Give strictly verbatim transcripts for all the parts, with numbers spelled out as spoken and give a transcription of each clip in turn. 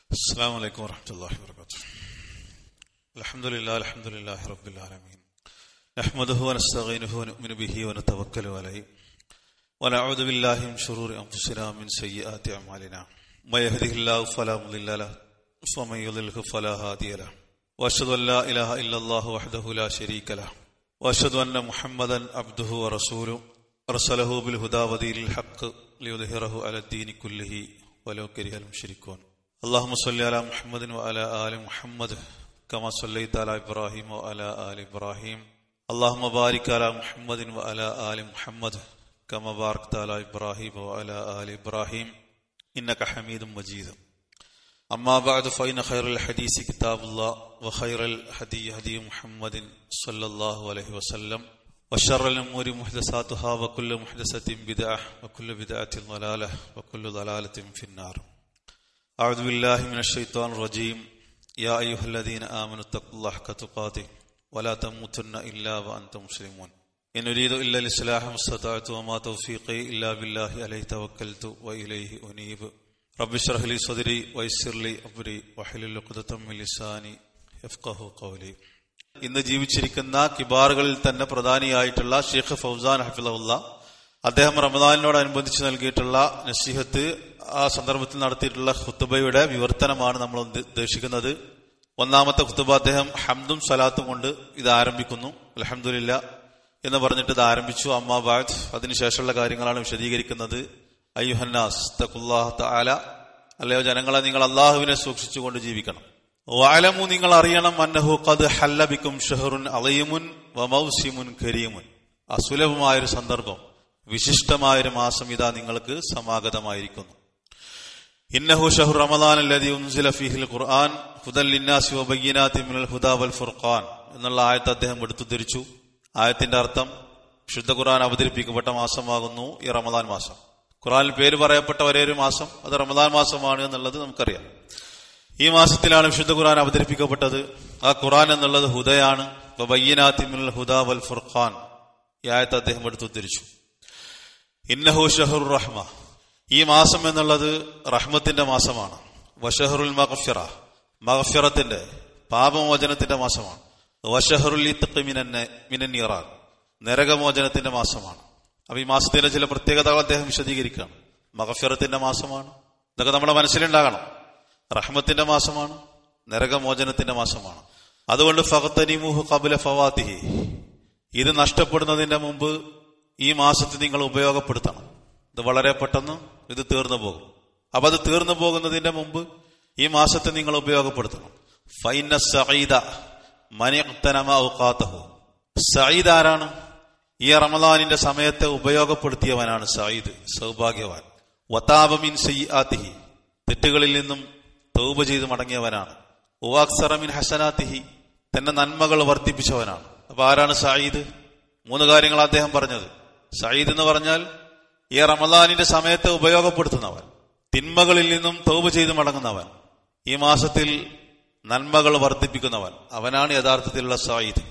السلام عليكم ورحمة الله وبركاته. الحمد لله الحمد لله رب العالمين نحمده ونستعينه ونؤمن به ونتوكل عليه ونعوذ بالله من شرور أنفسنا ومن سيئات أعمالنا من يهده الله فلا مضل له ومن يضلل فلا هادي له وأشهد أن لا إله إلا الله وحده لا شريك له وأشهد أن محمدا عبده ورسوله أرسله بالهدى ودين الحق ليظهره على الدين كله ولو كره المشركون. اللهم صل على محمد وعلى آل محمد كما صليت على إبراهيم وعلى آل إبراهيم. اللهم بارك على محمد وعلى آل محمد كما باركت على إبراهيم وعلى آل إبراهيم إنك حميد مجيد. أما بعد فإن خير الحديث كتاب الله وخير الهدي هدي محمد صلى الله عليه وسلم وشر الأمور محدثاتها وكل محدثة بدعة وكل بدعة ضلالة وكل ضلالة في النار. أعوذ بالله من الشيطان الرجيم. يا أيها الذين آمنوا اتقوا الله حق تقاته ولا تموتن إلا وأنتم مسلمون. إن أريد إلا الإصلاح ما استطعت وما توفيقي إلا بالله عليه توكلت وإليه أنيب. رب اشرح لي صدري ويسر لي أمري واحلل عقدة من لساني يفقهوا قولي. ഇന്ന് ജീവിച്ചിരിക്കുന്ന കിബാറുകളിൽ തന്നെ പ്രധാനിയായിട്ടുള്ള ഷെയ്ഖ് ഫൗസാൻ ഹഫിളഹുല്ല അദ്ദേഹം റമദാനിനോടനുബന്ധിച്ച് നൽകിയിട്ടുള്ള നസീഹത്ത്, ആ സന്ദർഭത്തിൽ നടത്തിയിട്ടുള്ള ഖുതുബയുടെ വിവർത്തനമാണ് നമ്മൾ ഉദ്ദേശിക്കുന്നത്. ഒന്നാമത്തെ ഖുതുബ അദ്ദേഹം ഹംദും സലാത്തും കൊണ്ട് ഇത് ആരംഭിക്കുന്നു. അൽഹംദുലില്ലാ എന്ന് പറഞ്ഞിട്ട് ഇത് ആരംഭിച്ചു. അമ്മാ ബഅദ്, അതിനുശേഷമുള്ള കാര്യങ്ങളാണ് വിശദീകരിക്കുന്നത്. അയ്യുഹന്നാസ് തഖുല്ലാഹ തആല, അല്ലയോ ജനങ്ങളെ, നിങ്ങൾ അള്ളാഹുവിനെ സൂക്ഷിച്ചുകൊണ്ട് ജീവിക്കണം. വഅലമു, നിങ്ങൾ അറിയണം, അന്നഹു ഖദ് ഹല്ല ബിക്കും ഷഹറുൻ അളീമുൻ വമൗസിമുൻ കരീമുൻ, അസുലഭമായൊരു സന്ദർഭം, വിശിഷ്ടമായൊരു മാസം ഇതാ നിങ്ങൾക്ക് സമാഗതമായിരിക്കുന്നു. ഇന്നഹു ഷഹ്റു റമദാൻ അല്ലദീ ഉൻസില ഫീഹിൽ ഖുർആൻ ഹുദൽ ലിന്നാസി വബയ്യിനാത്തിൻ മിനൽ ഹുദാ വൽ ഫുർഖാൻ എന്നുള്ള ആയത്ത് അദ്ദേഹം എടുത്തുദ്ധരിച്ചു. ആയത്തിന്റെ അർത്ഥം, വിശുദ്ധ ഖുർആൻ അവതരിപ്പിക്കപ്പെട്ട മാസമാകുന്നു ഈ റമദാൻ മാസം. ഖുർആനിൽ പേര് പറയപ്പെട്ട ഒരേ ഒരു മാസം അത് റമദാൻ മാസമാണ് എന്നുള്ളത് നമുക്കറിയാം. ഈ മാസത്തിലാണ് വിശുദ്ധ ഖുർആൻ അവതരിപ്പിക്കപ്പെട്ടത്. ആ ഖുർആൻ എന്നുള്ളത് ഹുദയാണ്. വബയ്യിനാത്തിൻ മിനൽ ഹുദാ വൽ ഫുർഖാൻ, ഈ ആയത്ത് അദ്ദേഹം എടുത്തുദ്ധരിച്ചു. ഇന്നഹു ഷഹ്റു റഹ്മ, ഈ മാസം എന്നുള്ളത് റഹ്മത്തിന്റെ മാസമാണ്. വഷഹറുൽ മഗ്ഫിറ, മഗ്ഫിറത്തിന്റെ പാപമോചനത്തിന്റെ മാസമാണ്. വഷഹറുൽ ഇത്ഖി മിനൻ നിറാൻ, നരകമോചനത്തിന്റെ മാസമാണ്. അപ്പൊ ഈ മാസത്തിന്റെ ചില പ്രത്യേകതകൾ അദ്ദേഹം വിശദീകരിക്കുകയാണ്. മഗ്ഫിറത്തിന്റെ മാസമാണ്, ഇതൊക്കെ നമ്മുടെ മനസ്സിലുണ്ടാകണം. റഹ്മത്തിന്റെ മാസമാണ്, നരകമോചനത്തിന്റെ മാസമാണ്. അതുകൊണ്ട് ഫഖ്തനിമുഹു ഖബ്ല ഫവാതിഹി, ഇത് നഷ്ടപ്പെടുന്നതിന്റെ മുമ്പ് ഈ മാസത്തെ നിങ്ങൾ ഉപയോഗപ്പെടുത്തണം. ഇത് വളരെ പെട്ടെന്ന് ഇത് തീർന്നു പോകും. അപ്പൊ അത് തീർന്നു പോകുന്നതിന്റെ മുമ്പ് ഈ മാസത്തെ നിങ്ങൾ ഉപയോഗപ്പെടുത്തണം. ഫൈന സഈദ മൻ ഇഖ്തനമ ഔഖാതഹു, സഈദ് ആരാണ്? ഈ റമദാനിന്റെ സമയത്തെ ഉപയോഗപ്പെടുത്തിയവനാണ് സഈദ്, സൗഭാഗ്യവാൻ. വതാബ മിൻ സയ്യിആതിഹി, തെറ്റുകളിൽ നിന്നും തൗബ ചെയ്ത് മടങ്ങിയവനാണ്. വഅക്സറ മിൻ ഹസനാതിഹി, തന്റെ നന്മകൾ വർദ്ധിപ്പിച്ചവനാണ്. അപ്പൊ ആരാണ് സഈദ്? മൂന്ന് കാര്യങ്ങൾ അദ്ദേഹം പറഞ്ഞത്. സഈദ് എന്ന് പറഞ്ഞാൽ ഈ റമദാനിന്റെ സമയത്തെ ഉപയോഗപ്പെടുത്തുന്നവൻ, തിന്മകളിൽ നിന്നും തൗബ ചെയ്ത് മടങ്ങുന്നവൻ, ഈ മാസത്തിൽ നന്മകൾ വർദ്ധിപ്പിക്കുന്നവൻ, അവനാണ് യഥാർത്ഥത്തിലുള്ള സഈദ്.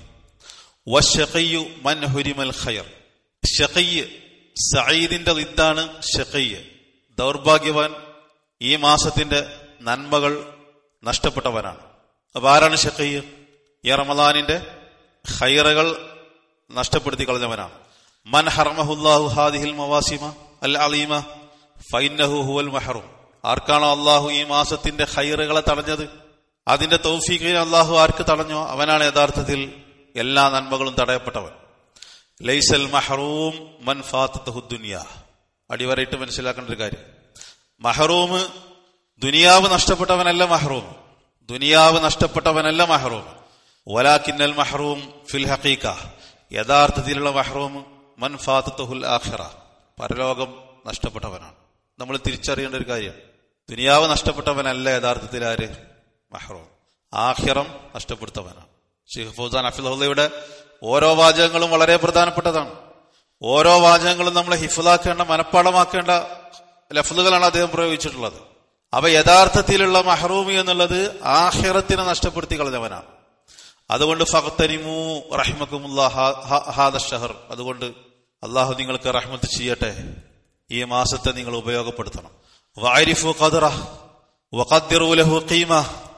വശഖിയ്യു മൻ ഹുരിമൽ ഖൈർ, ശഖിയ്യ് സഈദിന്റെ ളിദ്ദാണ് ശഖിയ്യ്, ദൗർഭാഗ്യവാൻ, ഈ മാസത്തിന്റെ നന്മകൾ നഷ്ടപ്പെട്ടവനാണ്. അപ്പൊ ആരാണ് ശഖിയ്യ്? ഈ റമദാനിന്റെ ഖൈറുകൾ നഷ്ടപ്പെടുത്തി കളഞ്ഞവനാണ്. മൻ ഹറമഹുല്ലാഹു ഹാദിഹിൽ മവാസിമ അൽ അലീമ ഫഇന്നഹു ഹുവൽ മഹ്റൂം, ആർക്കാണോ അള്ളാഹു ഈ മാസത്തിന്റെ ഖൈറുകളെ തടഞ്ഞത്, അതിന്റെ തൗഫീഖിനെ അള്ളാഹു ആർക്ക് തടഞ്ഞോ അവനാണ് യഥാർത്ഥത്തിൽ എല്ലാ നന്മകളും തടയപ്പെട്ടവൻ. ലൈസൽ മഹ്റൂം മൻ ഫാതതഹു ദുനിയ, അടിവരയിട്ട് മനസ്സിലാക്കേണ്ട ഒരു കാര്യം, മഹ്റൂം ദുനിയാവ് നഷ്ടപ്പെട്ടവനല്ല മഹ്റൂം, ദുനിയാവ് നഷ്ടപ്പെട്ടവനല്ല മഹ്റൂം. വലാകിന്നൽ മഹ്റൂം ഫിൽ ഹഖീഖ, യഥാർത്ഥത്തിലുള്ള മഹ്റൂം മൻ ഫാതതഹുൽ ആഖിറ, പരലോകം നഷ്ടപ്പെട്ടവനാണ്. നമ്മൾ തിരിച്ചറിയേണ്ട ഒരു കാര്യം, ദുനിയാവ് നഷ്ടപ്പെട്ടവനല്ല യഥാർത്ഥത്തിൽ ആര്? മഹ്റൂം. ആഖിറം നഷ്ടപ്പെടുത്തവനാണ്. ഷെയ്ഖ് ഫൗസാൻ ഹഫിളഹുല്ലയുടെ ഓരോ വാചകങ്ങളും വളരെ പ്രധാനപ്പെട്ടതാണ്. ഓരോ വാചകങ്ങളും നമ്മൾ ഹിഫ്ളാക്കേണ്ട, മനഃപ്പാടമാക്കേണ്ട ലഫ്ളുകളാണ് അദ്ദേഹം പ്രയോഗിച്ചിട്ടുള്ളത്. അവ യഥാർത്ഥത്തിലുള്ള മഹ്റൂമി എന്നുള്ളത് ആഖിറത്തിനെ നഷ്ടപ്പെടുത്തി കളഞ്ഞവനാണ്. അതുകൊണ്ട് ഫഖ്തനിമു റഹ്മക്കുമുല്ലാഹ് ഹാദ ഷഹർ, അതുകൊണ്ട് അള്ളാഹു നിങ്ങൾക്ക് റഹ്മത്ത് ചെയ്യട്ടെ, ഈ മാസത്തെ നിങ്ങൾ ഉപയോഗപ്പെടുത്തണം. വഅരിഫു ഖദ്റഹ്, വഖദ്ദിറൂ ലഹു ഖീമ,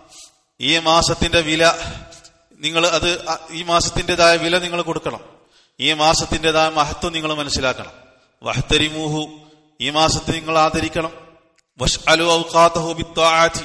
ഈ മാസത്തിന്റെ വില നിങ്ങൾ അത് ഈ മാസത്തിൻ്റെതായ വില നിങ്ങൾ കൊടുക്കണം, ഈ മാസത്തിൻ്റെതായ മഹത്വം നിങ്ങൾ മനസ്സിലാക്കണം. വഹ്തരിമൂഹു, ഈ മാസത്തെ നിങ്ങൾ ആദരിക്കണം. വശ്അലു ഔഖാതഹു ബിത്ത്വാഅതി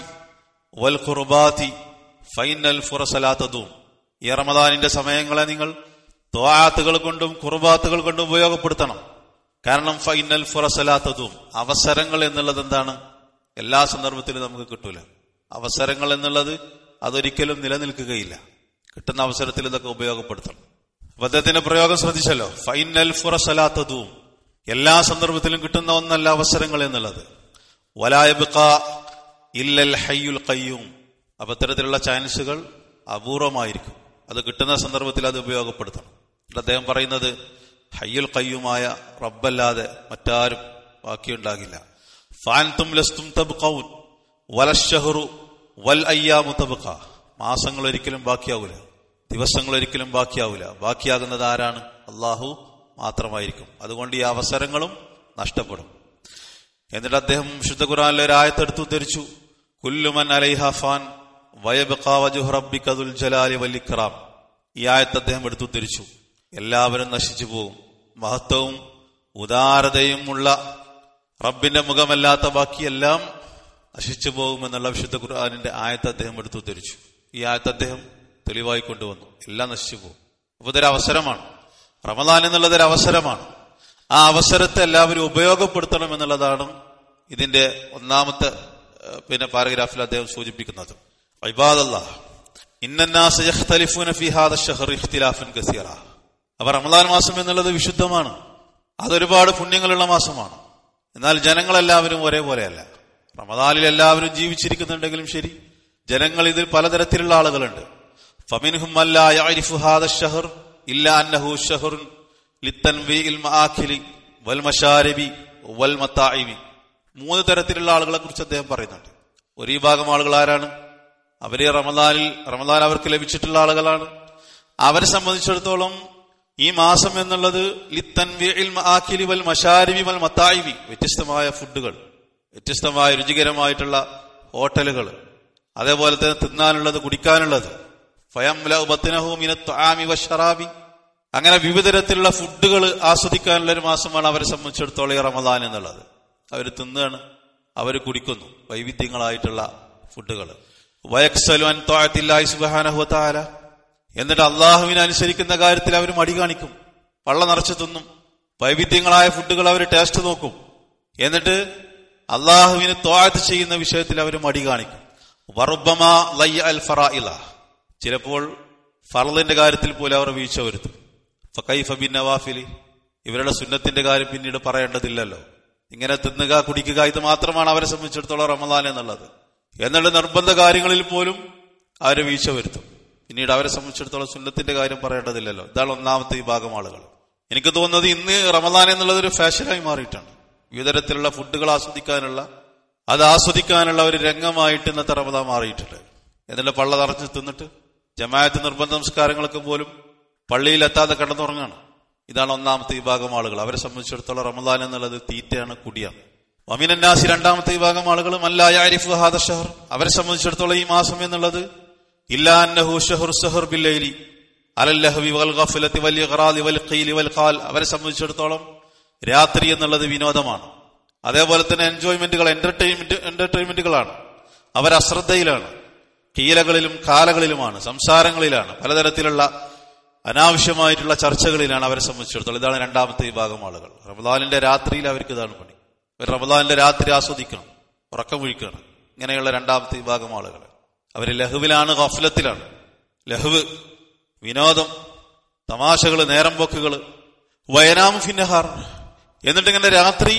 വൽ ഖുർബാതി ഫൈനൽ ഫുറസ ലാ തദൂം, ഈ റമദാനിന്റെ സമയങ്ങളെ നിങ്ങൾ ത്വാഅത്തുകൾ കൊണ്ടും ഖുർബാത്തുകൾ കൊണ്ടും ഉപയോഗപ്പെടുത്തണം. കാരണം ഫൈനൽ ഫുറസ ലാ തദൂം, അവസരങ്ങൾ എന്നുള്ളത് എന്താണ്? എല്ലാ സന്ദർഭത്തിലും നമുക്ക് കിട്ടൂല. അവസരങ്ങൾ എന്നുള്ളത് അതൊരിക്കലും നിലനിൽക്കുകയില്ല. കിട്ടുന്ന അവസരത്തിൽ ഇതൊക്കെ ഉപയോഗപ്പെടുത്തണം. അപ്പൊ അദ്ദേഹത്തിന്റെ പ്രയോഗം ശ്രദ്ധിച്ചല്ലോ, ഫൈനൽ ഫുറസ ലാ തദൂം, എല്ലാ സന്ദർഭത്തിലും കിട്ടുന്ന ഒന്നല്ല അവസരങ്ങൾ എന്നുള്ളത്. വലാ യബ്ഖാ ഇല്ലൽ ഹയ്യുൽ ഖയ്യൂം, അപ്പൊ ഇത്തരത്തിലുള്ള ചാൻസുകൾ അപൂർവമായിരിക്കും. അത് കിട്ടുന്ന സന്ദർഭത്തിൽ അത് ഉപയോഗപ്പെടുത്തണം. അദ്ദേഹം പറയുന്നത് ഹയ്യുൽ ഖയ്യൂമായ റബ്ബല്ലാതെ മറ്റാരും ബാക്കിയുണ്ടാകില്ല. ഫഅൻതും ലസ്തും തബ്ഖൗൻ വലശ്ശഹ്റു വൽ അയ്യാമു തബ്ഖ, മാസങ്ങൾ ഒരിക്കലും ബാക്കിയാവൂല, ദിവസങ്ങൾ ഒരിക്കലും ബാക്കിയാവൂല. ബാക്കിയാകുന്നത് ആരാണ്? അള്ളാഹു മാത്രമായിരിക്കും. അതുകൊണ്ട് ഈ അവസരങ്ങളും നഷ്ടപ്പെടും. എന്നിട്ട് അദ്ദേഹം വിശുദ്ധ ഖുർആനിലെ ഒരു ആയത്തെടുത്ത് ഉദ്ധരിച്ചു, കുല്ലു മൻ അലൈഹാ ഫാൻ വയബ്ഖാ വജ്ഹു റബ്ബിക ദുൽ ജലാലി വൽ ഇക്റാം. ഈ ആയത്ത് അദ്ദേഹം എടുത്തു ഉദ്ധരിച്ചു. എല്ലാവരും നശിച്ചു പോകും, മഹത്വവും ഉദാരതയും ഉള്ള റബ്ബിന്റെ മുഖമല്ലാത്ത ബാക്കിയെല്ലാം നശിച്ചു പോകുമെന്നുള്ള വിശുദ്ധ ഖുർആനിന്റെ ആയത്ത് അദ്ദേഹം എടുത്തു ഉദ്ധരിച്ചു. ഈ ആയത്ത് അദ്ദേഹം തെളിവായി കൊണ്ടുവന്നു. എല്ലാം നശിച്ചു പോകും. അപ്പൊ ഇതൊരു അവസരമാണ്. റമദാൻ എന്നുള്ളതൊരു അവസരമാണ്. ആ അവസരത്തെ എല്ലാവരും ഉപയോഗപ്പെടുത്തണം എന്നുള്ളതാണ് ഇതിന്റെ ഒന്നാമത്തെ പിന്നെ പാരഗ്രാഫിൽ അദ്ദേഹം സൂചിപ്പിക്കുന്നത്. ഇബാദല്ലാഹ് ഇന്നന്നാസ യഖ്തലിഫൂന ഫീ ഹാദാ അശ്ശഹ്ർ ഇഖ്തിലാഫൻ കസീറ. അപ്പൊ റമദാൻ മാസം എന്നുള്ളത് വിശുദ്ധമാണ്, അതൊരുപാട് പുണ്യങ്ങളുള്ള മാസമാണ്. എന്നാൽ ജനങ്ങളെല്ലാവരും ഒരേപോലെയല്ല. റമദാനിൽ എല്ലാവരും ജീവിച്ചിരിക്കുന്നുണ്ടെങ്കിലും ശരി, ജനങ്ങൾ ഇതിൽ പലതരത്തിലുള്ള ആളുകളുണ്ട്. ഫമിൻഹും മൻ ലാ യഅരിഫു ഹാദാ അശ്ശഹ്ർ ഇല്ലാ അന്നഹു ശഹ്റുൻ ലിത്തൻവീഇൽ മആഖിലി വൽ മശാരിബി വൽ മതാഇമി. മൂന്ന് തരത്തിലുള്ള ആളുകളെ കുറിച്ച് അദ്ദേഹം പറയുന്നുണ്ട്. ഒരു വിഭാഗം ആളുകൾ ആരാണ്? അവര് റമദാനിൽ റമദാൻ അവർക്ക് ലഭിച്ചിട്ടുള്ള ആളുകളാണ്. അവരെ സംബന്ധിച്ചിടത്തോളം ഈ മാസം എന്നുള്ളത് ലിത്തൻവീഇൽ മആഖിലി വൽ മശാരിബി വൽ മതാഇമി, വ്യത്യസ്തമായ ഫുഡുകൾ, വ്യത്യസ്തമായ രുചികരമായിട്ടുള്ള ഹോട്ടലുകൾ, അതേപോലെ തന്നെ തിന്നാനുള്ളത്, കുടിക്കാനുള്ളത്. ഫയംലഉ ബത്നഹു മിനത്ത് ത്വആമി വശറാബി, അങ്ങനെ വിവിധ തരത്തിലുള്ള ഫുഡുകൾ ആസ്വദിക്കാനുള്ള ഒരു മാസമാണ് അവരെ സംബന്ധിച്ചിടത്തോളം ഈ റമദാൻ എന്നുള്ളത്. അവർ തിന്നാണ്, അവർ കുടിക്കുന്നു വൈവിധ്യങ്ങളായിട്ടുള്ള ഫുഡുകൾ. വയക്സലു അൻ ത്വഅത്തില്ലാഹി സുബ്ഹാനഹു വതആല, എന്നിട്ട് അള്ളാഹുവിനെ അനുസരിക്കുന്ന കാര്യത്തിൽ അവർ മടി കാണിക്കും. പള്ള നിറച്ച് തിന്നും, വൈവിധ്യങ്ങളായ ഫുഡുകൾ അവർ ടേസ്റ്റ് നോക്കും. എന്നിട്ട് അള്ളാഹുവിന് ത്വഅത്ത് ചെയ്യുന്ന വിഷയത്തിൽ അവർ മടി കാണിക്കും. വറുബ്ബമാ ലയ്യ അൽ ഫറാഇല, ചിലപ്പോൾ ഫർളിന്റെ കാര്യത്തിൽ പോലും അവർ വീഴ്ച വരുത്തും. ഫകൈഫ ബിൻ നവാഫിലി, ഇവരുടെ സുന്നത്തിന്റെ കാര്യം പിന്നീട് പറയേണ്ടതില്ലല്ലോ. ഇങ്ങനെ തിന്നുക, കുടിക്കുക, ഇത് മാത്രമാണ് അവരെ സംബന്ധിച്ചിടത്തോളം റമദാൻ എന്നുള്ളത്. എന്നുള്ള നിർബന്ധ കാര്യങ്ങളിൽ പോലും അവർ വീഴ്ച വരുത്തും. പിന്നീട് അവരെ സംബന്ധിച്ചിടത്തോളം സുന്നത്തിന്റെ കാര്യം പറയേണ്ടതില്ലല്ലോ. ഇതാണ് ഒന്നാമത്തെ വിഭാഗം ആളുകൾ. എനിക്ക് തോന്നുന്നത് ഇന്ന് റമദാൻ എന്നുള്ളത് ഒരു ഫാഷനായി മാറിയിട്ടാണ്. വിവിധ തരത്തിലുള്ള ഫുഡുകൾ ആസ്വദിക്കാനുള്ള, അത് ആസ്വദിക്കാനുള്ള ഒരു രംഗമായിട്ട് ഇന്നത്തെ റമദാൻ മാറിയിട്ടുണ്ട്. എന്നിട്ട് പള്ള നിറച്ച് തിന്നിട്ട് ജമാഅത്ത് നിർബന്ധ നമസ്കാരങ്ങൾക്ക് പോലും പള്ളിയിലെത്താതെ കിടന്നുറങ്ങാണ്. ഇതാണ് ഒന്നാമത്തെ വിഭാഗം ആളുകൾ. അവരെ സംബന്ധിച്ചിടത്തോളം റമദാൻ എന്നുള്ളത് തീറ്റയാണ്, കുടിയാണ്. വമിനന്നാസി, രണ്ടാമത്തെ വിഭാഗം ആളുകൾ മല്ലാ യഅരിഫു ഹാദാ അശ്ശഹ്ർ, അവരെ സംബന്ധിച്ചിടത്തോളം ഈ മാസം എന്നുള്ളത് ഇല്ലാ അന്നഹു ശഹ്റു സഹർ ബില്ലൈലി അലൽ ലഹ്വി വൽ ഗഫലതി വൽ ഇഗ്റാദി വൽ ഖീലി വൽ ഖാൽ, അവരെ സംബന്ധിച്ചിടത്തോളം രാത്രി എന്നുള്ളത് വിനോദമാണ്. അതേപോലെ തന്നെ എൻജോയ്മെന്റുകൾ, എന്റർടൈൻമെന്റ് എന്റർടൈൻമെന്റുകളാണ്. അവർ അശ്രദ്ധയിലാണ്, കീലകളിലും കാലകളിലുമാണ്, സംസാരങ്ങളിലാണ്, പലതരത്തിലുള്ള അനാവശ്യമായിട്ടുള്ള ചർച്ചകളിലാണ് അവരെ സംബന്ധിച്ചിടത്തോളം. ഇതാണ് രണ്ടാമത്തെ വിഭാഗം ആളുകൾ. റമദാനിന്റെ രാത്രിയിൽ അവർക്ക് ഇതാണ് പണി. റമദാനിന്റെ രാത്രി ആസ്വദിക്കണം, ഉറക്കം ഒഴിക്കണം. ഇങ്ങനെയുള്ള രണ്ടാമത്തെ വിഭാഗം ആളുകൾ അവർ ലഹുവിലാണ്, ഗഫലത്തിലാണ്. ലഹുവ്, വിനോദം, തമാശകള്, നേരം പോക്കുകള്. വയനാമു ഫിന്നഹാർ, എന്നിട്ടിങ്ങനെ രാത്രി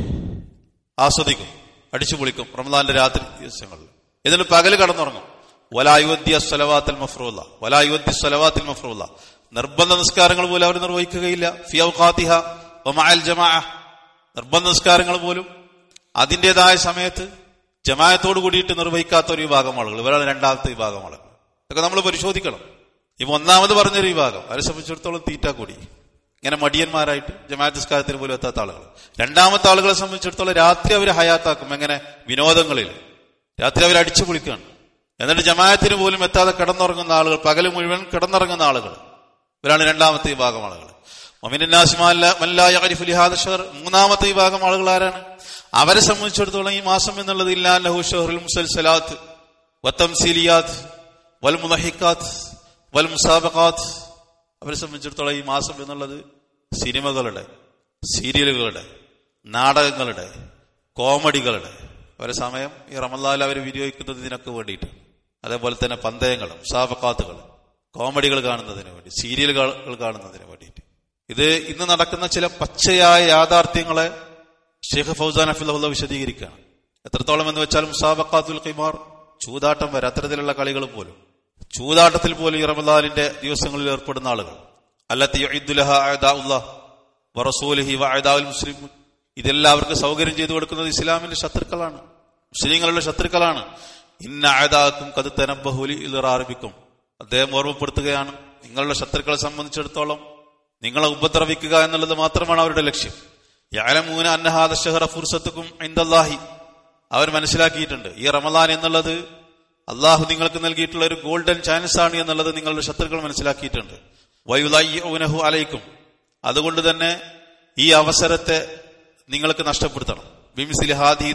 ആസ്വദിക്കും, അടിച്ചു പൊളിക്കും റമദാന്റെ രാത്രി ദിവസങ്ങളിൽ. എന്നിട്ട് പകല് കടന്നുറങ്ങും. വലായുദ്ദി സ്വലവാത്തിൽ മഫ്റൂല വലായുദ്ദി സ്വലവാത്തിൽ മഫ്റൂല, നിർബന്ധ നിസ്കാരങ്ങൾ പോലും അവർ നിർവഹിക്കുകയില്ല. ഫി ഔഖാതിഹ വമഅൽ ജമാഅ, നിർബന്ധ നിസ്കാരങ്ങൾ പോലും അതിൻ്റെതായ സമയത്ത് ജമാഅത്തോട് കൂടിയിട്ട് നിർവഹിക്കാത്ത ഒരു വിഭാഗം ആളുകൾ. ഇവരാണ് രണ്ടാമത്തെ വിഭാഗം ആളുകൾ. ഇതൊക്കെ നമ്മൾ പരിശോധിക്കണം. ഇപ്പൊ ഒന്നാമത് പറഞ്ഞൊരു വിഭാഗം, അവരെ സംബന്ധിച്ചിടത്തോളം തീറ്റാ കൂടി, ഇങ്ങനെ മടിയന്മാരായിട്ട് ജമാഅത്ത് നിസ്കാരത്തിന് പോലും എത്താത്ത ആളുകൾ. രണ്ടാമത്തെ ആളുകളെ സംബന്ധിച്ചിടത്തോളം രാത്രി അവർ ഹയാത്താക്കും. എങ്ങനെ? വിനോദങ്ങളിൽ. രാത്രി അവർ അടിച്ചു പൊളിക്കുകയാണ്. എന്നിട്ട് ജമാഅത്തിന് പോലും എത്താതെ കിടന്നുറങ്ങുന്ന ആളുകൾ, പകല് മുഴുവൻ കിടന്നുറങ്ങുന്ന ആളുകൾ, ഇവരാണ് രണ്ടാമത്തെ വിഭാഗം ആളുകൾ. മൂന്നാമത്തെ വിഭാഗം ആളുകൾ ആരാണ്? അവരെ സംബന്ധിച്ചിടത്തോളം ഈ മാസം എന്നുള്ളത് ഇല്ലാഹു ഷഹറുൽ മുസൽസലാത്ത് വത്തംസീലിയാത്ത് വൽ മുളഹിക്കാത്ത് വൽ മുസാബഖാത്ത്. അവരെ സംബന്ധിച്ചിടത്തോളം ഈ മാസം എന്നുള്ളത് സിനിമകളുടെ, സീരിയലുകളുടെ, നാടകങ്ങളുടെ, കോമഡികളുടെ അവരെ സമയം ഈ റമളാനിൽ അവർ വിനിയോഗിക്കുന്നത് ഇതിനൊക്കെ വേണ്ടിയിട്ട്. അതേപോലെ തന്നെ പന്തയങ്ങൾ, മുസാബഖാത്തുകൾ, കോമഡികൾ കാണുന്നതിന് വേണ്ടി, സീരിയലുകൾ കാണുന്നതിന് വേണ്ടിയിട്ട്. ഇത് ഇന്ന് നടക്കുന്ന ചില പച്ചയായ യാഥാർത്ഥ്യങ്ങളെ ഷെയ്ഖ് ഫൗസാൻ ഹഫിളഹുല്ലാ വിശദീകരിക്കുകയാണ്. എത്രത്തോളം എന്ന് വെച്ചാൽ മുസാബഖാത്തുൽ ഖിമാർ, ചൂതാട്ടം വരെ, അത്തരത്തിലുള്ള കളികൾ പോലും, ചൂതാട്ടത്തിൽ പോലും ഈ റമളാനിന്റെ ദിവസങ്ങളിൽ ഏർപ്പെടുന്ന ആളുകൾ, അല്ലത്തി യുഇദ്ദുലഹ അഅദാഉല്ലാഹ് വറസൂലിഹി വഅഅദാഉൽ മുസ്ലിമീൻ, ഇതെല്ലാം അവർക്ക് സൗകര്യം ചെയ്തു കൊടുക്കുന്നത് ഇസ്ലാമിന്റെ ശത്രുക്കളാണ്, മുസ്ലിങ്ങളുടെ ശത്രുക്കളാണ്. ഇന്ന അഅദാഅക്കും ഖദ് തനബ്ബഹു ലിഇൽറാബിക്കും, അദ്ദേഹം ഓർമ്മപ്പെടുത്തുകയാണ്, നിങ്ങളുടെ ശത്രുക്കളെ സംബന്ധിച്ചിടത്തോളം നിങ്ങളെ ഉപദ്രവിക്കുക എന്നുള്ളത് മാത്രമാണ് അവരുടെ ലക്ഷ്യം. യഅലമൂന അന്ന ഹാദ ശഹറ ഫുർസത്തുക്കും ഇൻദല്ലാഹി, അവർ മനസ്സിലാക്കിയിട്ടുണ്ട് ഈ റമളാൻ എന്നുള്ളത് അള്ളാഹു നിങ്ങൾക്ക് നൽകിയിട്ടുള്ള ഒരു ഗോൾഡൻ ചാൻസ് ആണ് എന്നുള്ളത് നിങ്ങളുടെ ശത്രുക്കൾ മനസ്സിലാക്കിയിട്ടുണ്ട്. വയുളയ്യിഉനഹു അലൈക്കും, അതുകൊണ്ട് തന്നെ ഈ അവസരത്തെ നിങ്ങൾക്ക് നഷ്ടപ്പെടുത്തണം. ബിമിസ്ലി ഹാദിഹി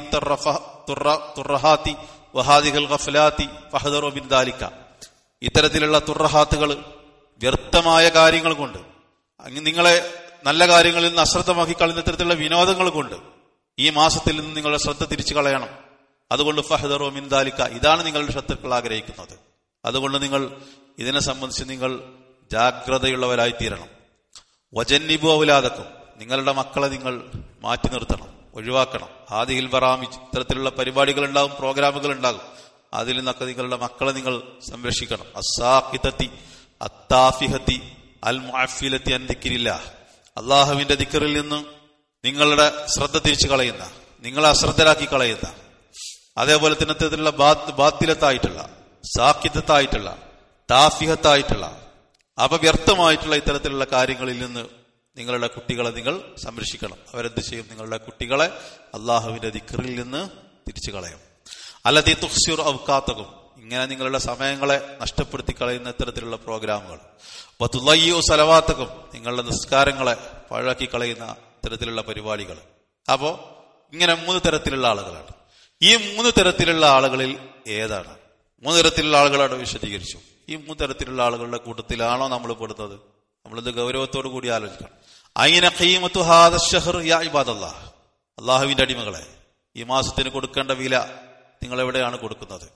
തുറഹാത്തി വഹാദിഹിൽ ഗഫലാത്തി ഫഹദറു മിൻ ദാലിക, ഇത്തരത്തിലുള്ള തുറഹാത്തുകൾ, വ്യർത്ഥമായ കാര്യങ്ങൾ കൊണ്ട്, നിങ്ങളെ നല്ല കാര്യങ്ങളിൽ നിന്ന് അശ്രദ്ധമാക്കി കളയുന്ന ഇത്തരത്തിലുള്ള വിനോദങ്ങൾ കൊണ്ട് ഈ മാസത്തിൽ നിന്ന് നിങ്ങളുടെ ശ്രദ്ധ തിരിച്ചു കളയണം. അതുകൊണ്ട് ഫഹദറു മിൻ ദാലിക, ഇതാണ് നിങ്ങളുടെ ശത്രുക്കൾ ആഗ്രഹിക്കുന്നത്. അതുകൊണ്ട് നിങ്ങൾ ഇതിനെ സംബന്ധിച്ച് നിങ്ങൾ ജാഗ്രതയുള്ളവരായിത്തീരണം. വജന്നിബു ഔലാദക്കും, നിങ്ങളുടെ മക്കളെ നിങ്ങൾ മാറ്റി നിർത്തണം, ഒഴിവാക്കണം. ആദിഹിൽ ബറാമിജ്, ഇത്തരത്തിലുള്ള പരിപാടികൾ ഉണ്ടാകും, പ്രോഗ്രാമുകൾ ഉണ്ടാകും, അതിൽ നിന്നൊക്കെ നിങ്ങളുടെ മക്കളെ നിങ്ങൾ സംരക്ഷിക്കണം. അസ്സാഖിതത്തി അത്താഫിഹത്തി അൽ മുഅഫിലത്തി അൻ ദിക്രില്ലാഹ്, അള്ളാഹുവിന്റെ ദിക്റിൽ നിന്ന് നിങ്ങളുടെ ശ്രദ്ധ തിരിച്ചു കളയുന്ന, നിങ്ങളെ അശ്രദ്ധരാക്കി കളയുന്ന, അതേപോലെ തന്നെ ഇത്തരത്തിലുള്ള ബാത്തിലത്തായിട്ടുള്ള, സാഖിതത്തായിട്ടുള്ള, താഫിഹത്തായിട്ടുള്ള, അപവ്യർത്ഥമായിട്ടുള്ള ഇത്തരത്തിലുള്ള കാര്യങ്ങളിൽ നിന്ന് നിങ്ങളുടെ കുട്ടികളെ നിങ്ങൾ സംരക്ഷിക്കണം. അവരെന്ത് ചെയ്യും? നിങ്ങളുടെ കുട്ടികളെ അള്ളാഹുവിന്റെ ദിക്റിൽ നിന്ന് തിരിച്ചു കളയും. അല്ലതി തുഖ്സിറു ഔഖാതകും, ഇങ്ങനെ നിങ്ങളുടെ സമയങ്ങളെ നഷ്ടപ്പെടുത്തി കളയുന്ന ഇത്തരത്തിലുള്ള പ്രോഗ്രാമുകൾ. വതുളയ്യിഉ സലവാതകും, നിങ്ങളുടെ നിസ്കാരങ്ങളെ പാഴാക്കി കളയുന്ന ഇത്തരത്തിലുള്ള പരിപാടികൾ. അപ്പോ ഇങ്ങനെ മൂന്ന് തരത്തിലുള്ള ആളുകളാണ്. ഈ മൂന്ന് തരത്തിലുള്ള ആളുകളിൽ ഏതാണ്? മൂന്ന് തരത്തിലുള്ള ആളുകളാണ് വിശദീകരിച്ചു. ഈ മൂന്ന് തരത്തിലുള്ള ആളുകളുടെ കൂട്ടത്തിലാണോ നമ്മൾ പെടുന്നത്? നമ്മളിത് ഗൗരവത്തോടു കൂടി ആലോചിക്കണം. അയ്ന ഖീമത്തു ഹാദ ശഹർ യാ ഇബാദല്ലാഹ്, അള്ളാഹുവിന്റെ അടിമകളെ, ഈ മാസത്തിന് കൊടുക്കേണ്ട വില നിങ്ങൾ എവിടെയാണ് കൊടുക്കുന്നത്?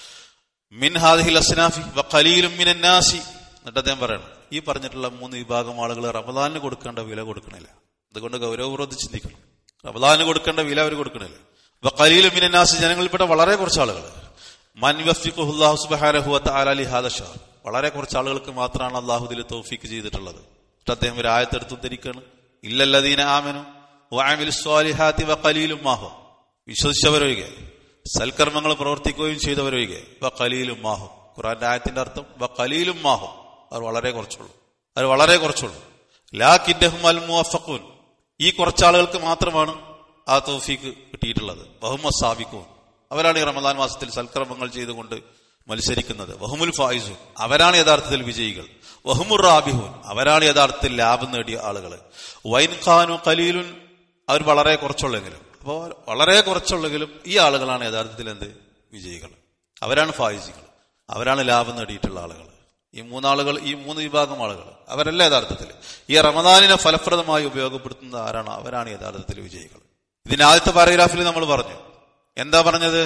മിൻ ഹാദിഹിൽ അസ്നാഫി വഖലീലും മിനൻ നാസി, എന്നിട്ട് അദ്ദേഹം പറയണം, ഈ പറഞ്ഞിട്ടുള്ള മൂന്ന് വിഭാഗം ആളുകൾ റമളാനിന് കൊടുക്കേണ്ട വില കൊടുക്കണില്ല. അതുകൊണ്ട് ഗൗരവപൂർവ്വം ചിന്തിക്കണം. റമളാനിന് കൊടുക്കേണ്ട വില അവർ കൊടുക്കണില്ല. വഖലീലും മിനൻ നാസി, ജനങ്ങളിൽപ്പെട്ട വളരെ കുറച്ച് ആളുകൾ. മൻ യുവഫ്ഫിഖുഹുല്ലാഹു സുബ്ഹാനഹു വതആല ലിഹാദ ശഹർ, വളരെ കുറച്ച് ആളുകൾക്ക് മാത്രമാണ് അള്ളാഹു ഇതിൽ തൗഫീഖ് ചെയ്തിട്ടുള്ളത്. എന്നിട്ട് അദ്ദേഹം ഒരു ആയത്തെടുത്ത് ഉദ്ധരിക്കുകയാണ്, ഇല്ലല്ലദീന ആമനു വഅമിലുസ് സ്വാലിഹാത്തി വഖലീലും മാഹും, വിശ്വസിച്ചവരൊഴികെ, സൽക്കർമ്മങ്ങൾ പ്രവർത്തിക്കുകയും ചെയ്തവരൊഴികെ, വഖലീലും മാഹും. ഖുർആന്റെ ആയത്തിന്റെ അർത്ഥം വഖലീലും മാഹും, അവർ വളരെ കുറച്ചുള്ളൂ, അവർ വളരെ കുറച്ചുള്ളൂ. ലാകിന്നഹും അൽ മുവഫഖൂൻ, ഈ കുറച്ചാളുകൾക്ക് മാത്രമാണ് ആ തൗഫീഖ് കിട്ടിയിട്ടുള്ളത്. വഹും അസ്സാബിഖൂൻ, അവരാണ് ഈ റമളാൻ മാസത്തിൽ സൽക്കർമ്മങ്ങൾ ചെയ്തുകൊണ്ട് മത്സരിക്കുന്നത്. വഹുമുൽ ഫായിസൂൻ, അവരാണ് യഥാർത്ഥത്തിൽ വിജയികൾ. വഹുമുർ റാബിഹൂൻ, അവരാണ് യഥാർത്ഥത്തിൽ ലാഭം നേടിയ ആളുകൾ. വൈൻ ഖാനു ഖലീലുൻ, അവർ വളരെ കുറച്ചുള്ളെങ്കിലും, അപ്പോൾ വളരെ കുറച്ചുള്ളെങ്കിലും ഈ ആളുകളാണ് യഥാർത്ഥത്തിൽ എന്ത് വിജയികൾ, അവരാണ് ഫായിസികൾ, അവരാണ് ലാഭം നേടിയിട്ടുള്ള ആളുകൾ. ഈ മൂന്നാളുകൾ, ഈ മൂന്ന് വിഭാഗം ആളുകൾ, അവരല്ല യഥാർത്ഥത്തിൽ ഈ റമദാനിനെ ഫലപ്രദമായി ഉപയോഗപ്പെടുത്തുന്ന ആരാണ്, അവരാണ് യഥാർത്ഥത്തിൽ വിജയികൾ. ഇതിന്റെ ആദ്യത്തെ പാരഗ്രാഫിൽ നമ്മൾ പറഞ്ഞു, എന്താ പറഞ്ഞത്?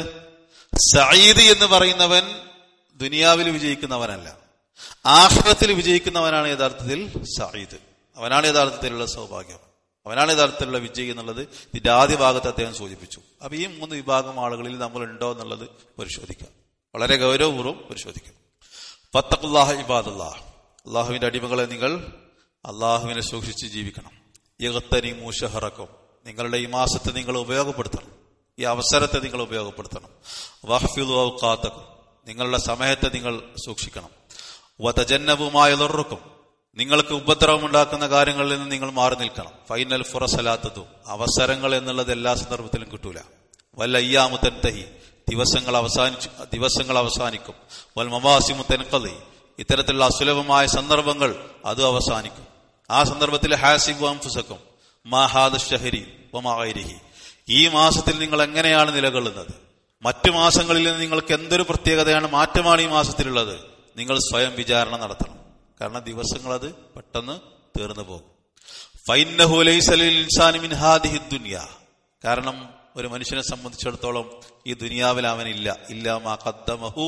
സഈദ് എന്ന് പറയുന്നവൻ ദുനിയാവിൽ വിജയിക്കുന്നവനല്ല, ആഖിറത്തിൽ വിജയിക്കുന്നവനാണ് യഥാർത്ഥത്തിൽ സഈദ്. അവനാണ് യഥാർത്ഥത്തിലുള്ള സൗഭാഗ്യം, അവനാണ് യഥാർത്ഥത്തിലുള്ള വിജയി എന്നുള്ളത് ഇതിന്റെ ആദ്യ ഭാഗത്ത് അദ്ദേഹം സൂചിപ്പിച്ചു. അപ്പൊ ഈ മൂന്ന് വിഭാഗം ആളുകളിൽ നമ്മൾ ഉണ്ടോ എന്നുള്ളത് പരിശോധിക്കാം, വളരെ ഗൗരവപൂർവ്വം പരിശോധിക്കാം. ഫത്തഖുല്ലാഹ ഇബാദല്ലാഹ്, അള്ളാഹുവിന്റെ അടിമകളെ നിങ്ങൾ അള്ളാഹുവിനെ സൂക്ഷിച്ച് ജീവിക്കണം. യഗ്തനിമൂ ശഹറക്കും, നിങ്ങളുടെ ഈ മാസത്തെ നിങ്ങൾ ഉപയോഗപ്പെടുത്തണം, ഈ അവസരത്തെ നിങ്ങൾ ഉപയോഗപ്പെടുത്തണം. വഹ്ഫിളു ഔഖാതക്കും, നിങ്ങളുടെ സമയത്തെ നിങ്ങൾ സൂക്ഷിക്കണം. വതജന്നബു മാ യദുറുക്കും, നിങ്ങൾക്ക് ഉപദ്രവമുണ്ടാക്കുന്ന കാര്യങ്ങളിൽ നിന്ന് നിങ്ങൾ മാറി നിൽക്കണം. ഫൈനൽ ഫുറസലാത്തതു, അവസരങ്ങൾ എന്നുള്ളത് എല്ലാ സന്ദർഭത്തിലും കിട്ടൂല. വൽ അയ്യാമു തൻതഹി, ദിവസങ്ങൾ അവസാനിച്ചു ദിവസങ്ങൾ അവസാനിക്കും. വൽ മവാസിമു തൻഖദി, ഇത്തരത്തിലുള്ള അസുലഭമായ സന്ദർഭങ്ങൾ അത് അവസാനിക്കും. ആ സന്ദർഭത്തിൽ ഹാസിബു അൻഫുസക്കും മാ ഹാദ ശഹരി വമാ ഗൈരിഹി, ഈ മാസത്തിൽ നിങ്ങൾ എങ്ങനെയാണ് നിലകൊള്ളുന്നത്, മറ്റു മാസങ്ങളിൽ നിന്ന് നിങ്ങൾക്ക് എന്തൊരു പ്രത്യേകതയാണ്, മാറ്റമാണ് ഈ മാസത്തിലുള്ളത്, നിങ്ങൾ സ്വയം വിചാരണ നടത്തണം. കാരണം ദിവസങ്ങൾ അത് പെട്ടെന്ന് തീർന്നു പോകും. ഫൈന്നഹു ലൈസ ലിൽ ഇൻസാനി മിൻ ഹാദിഹി ദുനിയ, കാരണം ഒരു മനുഷ്യനെ സംബന്ധിച്ചിടത്തോളം ഈ ദുനിയാവിൽ അവനില്ല ഇല്ലാ മാ ഖദ്ദമഹു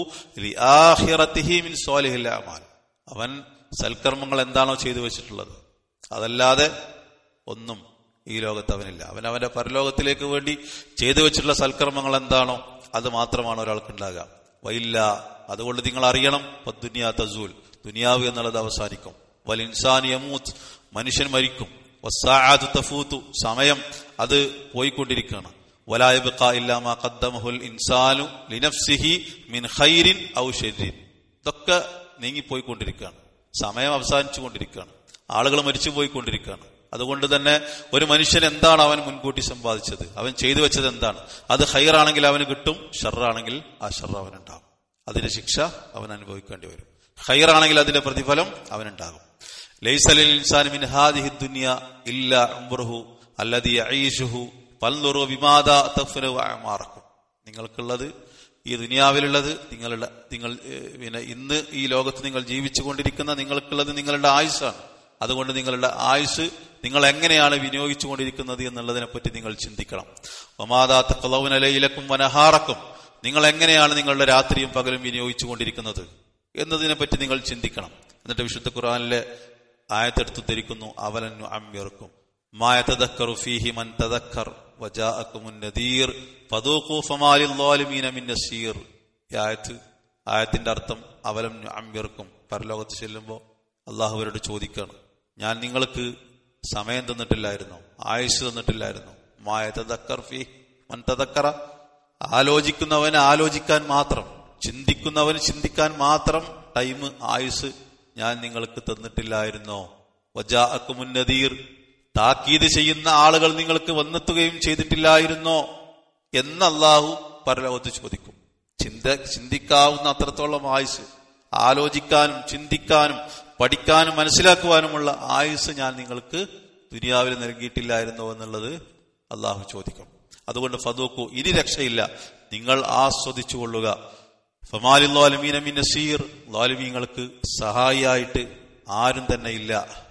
ലിആഖിറതിഹി മിൻ സ്വാലിഹിൽ അമാൽ, അവൻ സൽക്കർമ്മങ്ങൾ എന്താണോ ചെയ്തു വെച്ചിട്ടുള്ളത് അതല്ലാതെ ഒന്നും ഈ ലോകത്ത് അവനില്ല. അവൻ അവന്റെ പരലോകത്തിലേക്ക് വേണ്ടി ചെയ്തു വെച്ചിട്ടുള്ള സൽക്കർമ്മങ്ങൾ എന്താണോ അത് മാത്രമാണ് ഒരാൾക്ക് ഉണ്ടാകുക. വയില്ല, അതുകൊണ്ട് നിങ്ങൾ അറിയണം, ദുനിയാ തസൂൽ, ദുനിയാവ് എന്നുള്ളത് അവസാനിക്കും. വൽ ഇൻസാനി യമൂത്ത്, മനുഷ്യൻ മരിക്കും. വസ്സാഅതു തഫൂതു, സമയം അത് പോയിക്കൊണ്ടിരിക്കുകയാണ്. വലാ യബ്ഖാ ഇല്ലാ മാ ഖദ്ദമഹുൽ ഇൻസാനു ലിനഫ്സിഹി മിൻ ഖൈരിൻ ഔ ശർരിൻ, ഇതൊക്കെ നീങ്ങിപ്പോയിക്കൊണ്ടിരിക്കുകയാണ്. സമയം അവസാനിച്ചു കൊണ്ടിരിക്കുകയാണ്. ആളുകൾ മരിച്ചു പോയിക്കൊണ്ടിരിക്കുകയാണ്. അതുകൊണ്ട് തന്നെ ഒരു മനുഷ്യൻ എന്താണ് അവൻ മുൻകൂട്ടി സമ്പാദിച്ചത്, അവൻ ചെയ്തു വെച്ചത് എന്താണ്, അത് ഖൈറാണെങ്കിൽ അവന് കിട്ടും, ഷർറാണെങ്കിൽ ആ ഷർ അവനുണ്ടാകും, അതിന്റെ ശിക്ഷ അവൻ അനുഭവിക്കേണ്ടി വരും. ഖൈറാണെങ്കിൽ അതിന്റെ പ്രതിഫലം അവനുണ്ടാകും. ലൈസ ലിൽ ഇൻസാനി മിൻ ഹാദിഹി ദുനിയ ഇല്ലാ ഉംറുഹു അല്ലദീ യഈശുഹു ഫൻദുറു ബിമാദാ തഫ്നു അഅമാറക്കും, നിങ്ങൾക്കുള്ളത് ഈ ദുനിയാവിലുള്ളത് നിങ്ങളുടെ നിങ്ങൾ പിന്നെ ഇന്ന് ഈ ലോകത്ത് നിങ്ങൾ ജീവിച്ചു കൊണ്ടിരിക്കുന്ന നിങ്ങൾക്കുള്ളത് നിങ്ങളുടെ ആയുസ്സാണ്. അതുകൊണ്ട് നിങ്ങളുടെ ആയുസ് നിങ്ങൾ എങ്ങനെയാണ് വിനിയോഗിച്ചു കൊണ്ടിരിക്കുന്നത് എന്നുള്ളതിനെ പറ്റി നിങ്ങൾ ചിന്തിക്കണം. വമാദാ തഖലൗന ലൈലക്കും വനഹാറക്കും, നിങ്ങൾ എങ്ങനെയാണ് നിങ്ങളുടെ രാത്രിയും പകലും വിനിയോഗിച്ചു കൊണ്ടിരിക്കുന്നത് എന്നതിനെ പറ്റി നിങ്ങൾ ചിന്തിക്കണം. എന്നിട്ട് വിശുദ്ധ ഖുർആനിലെ ആയത്തെടുത്തു ധരിക്കുന്നു, അവലന്നു അമ്യർക്കും മാ യതദക്കറു ഫീഹി മൻ തദക്കർ വജാഅകുമുൻ നദീർ ഫദൂഖു ഫമാ ലിൽളാലിമീന മിൻ നസീർ. ഈ ആയത്ത് ആയത്തിന്റെ അർത്ഥം അവലം അമ്യർക്കും, പരലോകത്ത് ചെല്ലുമ്പോൾ അള്ളാഹു അവരോട് ചോദിക്കുകയാണ്, ഞാൻ നിങ്ങൾക്ക് സമയം തന്നിട്ടില്ലായിരുന്നോ, ആയുസ് തന്നിട്ടില്ലായിരുന്നോ? മാ യതദക്കർ ഫീഹി മൻ തദക്കറ, ആലോചിക്കുന്നവന് ആലോചിക്കാൻ മാത്രം, ചിന്തിക്കുന്നവന് ചിന്തിക്കാൻ മാത്രം ടൈം ആയുസ് ഞാൻ നിങ്ങൾക്ക് തന്നിട്ടില്ലായിരുന്നോ? വജാഅകുമുൻ നദീർ, താക്കീത് ചെയ്യുന്ന ആളുകൾ നിങ്ങൾക്ക് വന്നെത്തുകയും ചെയ്തിട്ടില്ലായിരുന്നോ എന്ന് അള്ളാഹു പരലോകത്ത് ചോദിക്കും. ചിന്ത ചിന്തിക്കാവുന്ന അത്രത്തോളം ആയുസ്, ആലോചിക്കാനും ചിന്തിക്കാനും പഠിക്കാനും മനസ്സിലാക്കുവാനുമുള്ള ആയുസ് ഞാൻ നിങ്ങൾക്ക് ദുനിയാവിൽ നൽകിയിട്ടില്ലായിരുന്നോ എന്നുള്ളത് അള്ളാഹു ചോദിക്കും. അതുകൊണ്ട് ഫദൂഖു, ഇനി രക്ഷയില്ല, നിങ്ങൾ ആസ്വദിച്ചു കൊള്ളുക. ഫമാലിൽ ളാലിമീന മിൻ നസീർ, ളാലിമീങ്ങൾക്ക് സഹായിയായിട്ട് ആരും തന്നെ ഇല്ല,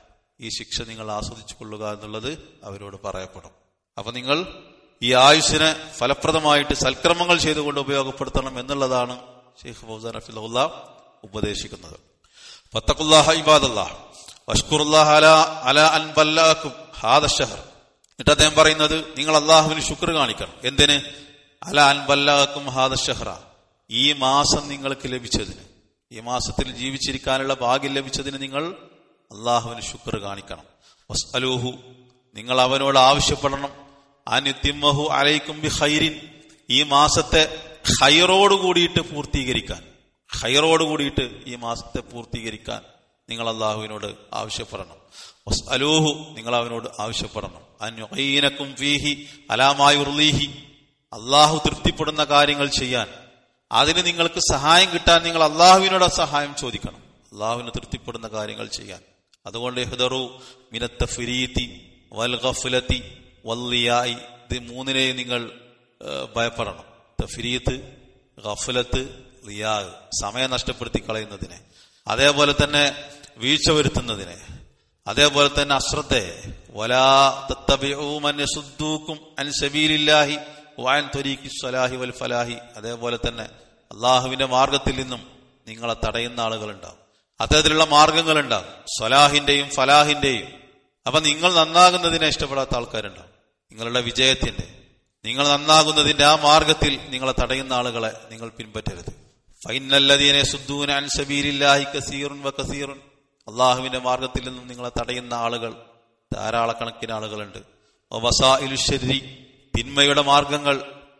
ഈ ശിക്ഷ നിങ്ങൾ ആസ്വദിച്ചു കൊള്ളുക എന്നുള്ളത് അവരോട് പറയപ്പെടും. അപ്പൊ നിങ്ങൾ ഈ ആയുസ്സിനെ ഫലപ്രദമായിട്ട് സൽക്രമങ്ങൾ ചെയ്തുകൊണ്ട് ഉപയോഗപ്പെടുത്തണം എന്നുള്ളതാണ് ശൈഖ് ഫൗസാൻ ഹഫിളഹുല്ലാഹ് ഉപദേശിക്കുന്നത്. ഫത്തഖുല്ലാഹ ഇബാദല്ലാഹ് വഷ്കുറുല്ലാഹ അലാ അലാ അൻ ബല്ലഅകും ഹാദ ശഹർ. എന്നിട്ട് അദ്ദേഹം പറയുന്നത്, നിങ്ങൾ അള്ളാഹുവിന് ശുക്ർ കാണിക്കണം. എന്തിന്? അലാ അൻ ബല്ലഅകും ഹാദ ശഹ്റ, ഈ മാസം നിങ്ങൾക്ക് ലഭിച്ചതിന്, ഈ മാസത്തിൽ ജീവിച്ചിരിക്കാനുള്ള ഭാഗ്യം ലഭിച്ചതിന് നിങ്ങൾ അള്ളാഹുവിന് ശുക്ർ കാണിക്കണം. വസ്അലൂഹു, നിങ്ങൾ അവനോട് ആവശ്യപ്പെടണം. അനിത്തിമ്മഹു അലൈക്കും ബി ഖൈരിൻ, ഈ മാസത്തെ ഖൈറോട് കൂടിയിട്ട് പൂർത്തീകരിക്കാൻ, ഖൈറോട് കൂടിയിട്ട് ഈ മാസത്തെ പൂർത്തീകരിക്കാൻ നിങ്ങൾ അള്ളാഹുവിനോട് ആവശ്യപ്പെടണം. വസ്അലൂഹു, നിങ്ങൾ അവനോട് ആവശ്യപ്പെടണം. അൻയുഈനകും ഫീഹി അലാ മാ യുർളീഹി, അള്ളാഹു തൃപ്തിപ്പെടുന്ന കാര്യങ്ങൾ ചെയ്യാൻ, അതിന് നിങ്ങൾക്ക് സഹായം കിട്ടാൻ നിങ്ങൾ അള്ളാഹുവിനോട് സഹായം ചോദിക്കണം, അള്ളാഹുവിന് തൃപ്തിപ്പെടുന്ന കാര്യങ്ങൾ ചെയ്യാൻ. അതുകൊണ്ട് ഇഹ്ദറു മിനത്ത് തഫ്രീതി വൽ ഗഫ്ലതി വല്ലിയായി, ഇത് മൂന്നിനെയും നിങ്ങൾ ഭയപ്പെടണം. തഫ്രീത്ത്, ഗഫ്ലത്ത്, ലിയാ, സമയം നഷ്ടപ്പെടുത്തി കളയുന്നതിനെ, അതേപോലെ തന്നെ വീഴ്ച വരുത്തുന്നതിനെ, അതേപോലെ തന്നെ അശ്രദ്ധയെ. വലാ തത്തബിഉ മൻ യസുദ്ദൂകും അൻ സബീലില്ലാഹി വഅൻ ത്വരീഖിസ് സ്വലാഹി വൽ ഫലാഹി, അതേപോലെ തന്നെ അള്ളാഹുവിന്റെ മാർഗത്തിൽ നിന്നും നിങ്ങളെ തടയുന്ന ആളുകളുണ്ടാവും. അത്തരത്തിലുള്ള മാർഗങ്ങളുണ്ടാകും, സ്വലാഹിന്റെയും ഫലാഹിന്റെയും. അപ്പൊ നിങ്ങൾ നന്നാകുന്നതിനെ ഇഷ്ടപ്പെടാത്ത ആൾക്കാരുണ്ടാവും, നിങ്ങളുടെ വിജയത്തിന്റെ, നിങ്ങൾ നന്നാകുന്നതിന്റെ ആ മാർഗത്തിൽ നിങ്ങളെ തടയുന്ന ആളുകളെ നിങ്ങൾ പിൻപറ്റരുത്. ഫൈനല്ലദീന യസുദ്ദൂന അൻ സബീലില്ലാഹി കസീറുൻ വകസീറുൻ, അള്ളാഹുവിന്റെ മാർഗത്തിൽ നിന്നും നിങ്ങളെ തടയുന്ന ആളുകൾ ധാരാളക്കണക്കിന് ആളുകളുണ്ട്. വവസായിലു ശർരി, തിന്മയുടെ മാർഗങ്ങൾ.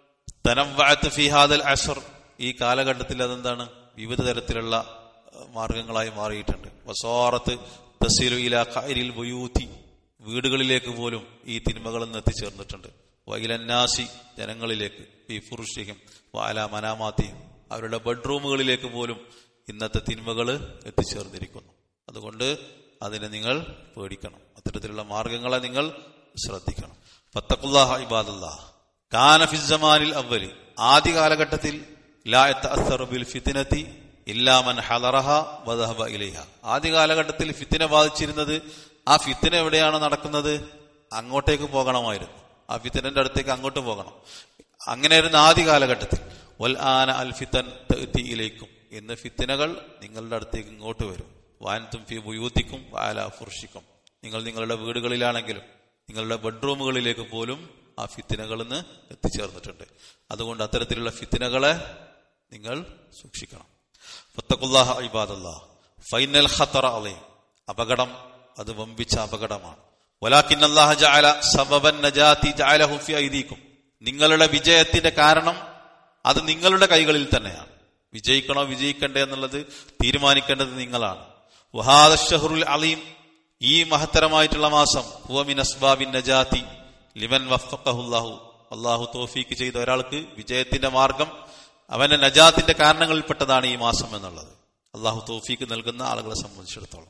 തനവ്വഅത് ഫീ ഹാദൽ അസ്ർ, ഈ കാലഘട്ടത്തിൽ അതെന്താണ്, വിവിധ തരത്തിലുള്ള മാർഗങ്ങളായി മാറിയിട്ടുണ്ട്. വസാറത്ത് തസിലു ഇലാ ഖൈരിൽ ബുയൂതി, വീടുകളിലേക്ക് പോലും ഈ തിന്മകൾ നിന്ന് എത്തിച്ചേർന്നിട്ടുണ്ട്. വൈലന്നാസി ജനങ്ങളിലേക്ക് ഈ ഫുറുഷിക്കും വാല മനാമാത്തിയും അവരുടെ ബെഡ്റൂമുകളിലേക്ക് പോലും ഇന്നത്തെ തിന്മകൾ എത്തിച്ചേർന്നിരിക്കുന്നു. അതുകൊണ്ട് അതിനെ നിങ്ങൾ പേടിക്കണം. അത്തരത്തിലുള്ള മാർഗങ്ങളെ നിങ്ങൾ ശ്രദ്ധിക്കണം. ഫത്തഖുല്ലാഹ ഇബാദല്ലാഹ്. കാന ഫിസ് സമാനിൽ അവ്വലി, ആദ്യ കാലഘട്ടത്തിൽ ലാ യതഅസ്സറു ബിൽ ഫിത്നതി ഇല്ലാ മൻ ഹദറഹ വദഹബ ഇലൈഹ. ആദ്യ കാലഘട്ടത്തിൽ ഫിത്ന ബാധിച്ചിരുന്നത് ആ ഫിത്ന എവിടെയാണ് നടക്കുന്നത് അങ്ങോട്ടേക്ക് പോകണമായിരുന്നു. ആ ഫിത്നന്റെ അടുത്തേക്ക് അങ്ങോട്ട് പോകണം. അങ്ങനെയായിരുന്നു ആദ്യ കാലഘട്ടത്തിൽ. വൽ ആന അൽ ഫിതൻ തഅതി ഇലൈക്കും. ഇന്ന് ഫിത്നകൾ നിങ്ങളുടെ അടുത്തേക്ക് ഇങ്ങോട്ട് വരും. വാൻതും ഫി ബുയൂതിക്കും വഅലാ ഫുർഷിക്കും. നിങ്ങൾ നിങ്ങളുടെ വീടുകളിലാണെങ്കിലും നിങ്ങളുടെ ബെഡ്റൂമുകളിലേക്ക് പോലും ആ ഫിത്നകളിൽ നിന്ന് എത്തിച്ചേർന്നിട്ടുണ്ട്. അതുകൊണ്ട് അത്തരത്തിലുള്ള ഫിത്നകളെ നിങ്ങൾ സൂക്ഷിക്കണം. ഫത്തഖുല്ലാഹ ഇബാദല്ലാഹ്. ഫൈനൽ ഖതറ അലൈം. അപകടം അത് വമ്പിച്ച അപകടമാണ്. വലാകിന്നല്ലാഹ ജഅല സബബൻ നജാതി ജഅലഹു ഫി ഐദീകും. നിങ്ങളുടെ വിജയത്തിന്റെ കാരണം അത് നിങ്ങളുടെ കൈകളിൽ തന്നെയാണ്. വിജയിക്കണോ വിജയിക്കണ്ടേ എന്നുള്ളത് തീരുമാനിക്കേണ്ടത് നിങ്ങളാണ്. വഹാദ അശ്ശഹറുൽ അലീം. ഈ മഹത്തരമായിട്ടുള്ള മാസം ഹുവ മിൻ അസ്ബാബിൻ നജാതി ലിമൻ വഫഖഹുല്ലാഹു. അല്ലാഹു തൗഫീഖ് ചെയ്ത ഒരാൾക്ക് വിജയത്തിന്റെ മാർഗം അവന്റെ നജാത്തിന്റെ കാരണങ്ങളിൽപ്പെട്ടതാണ് ഈ മാസം എന്നുള്ളത്. അല്ലാഹു തൗഫീഖ് നൽകുന്ന ആളുകളെ സംബന്ധിച്ചിടത്തോളം.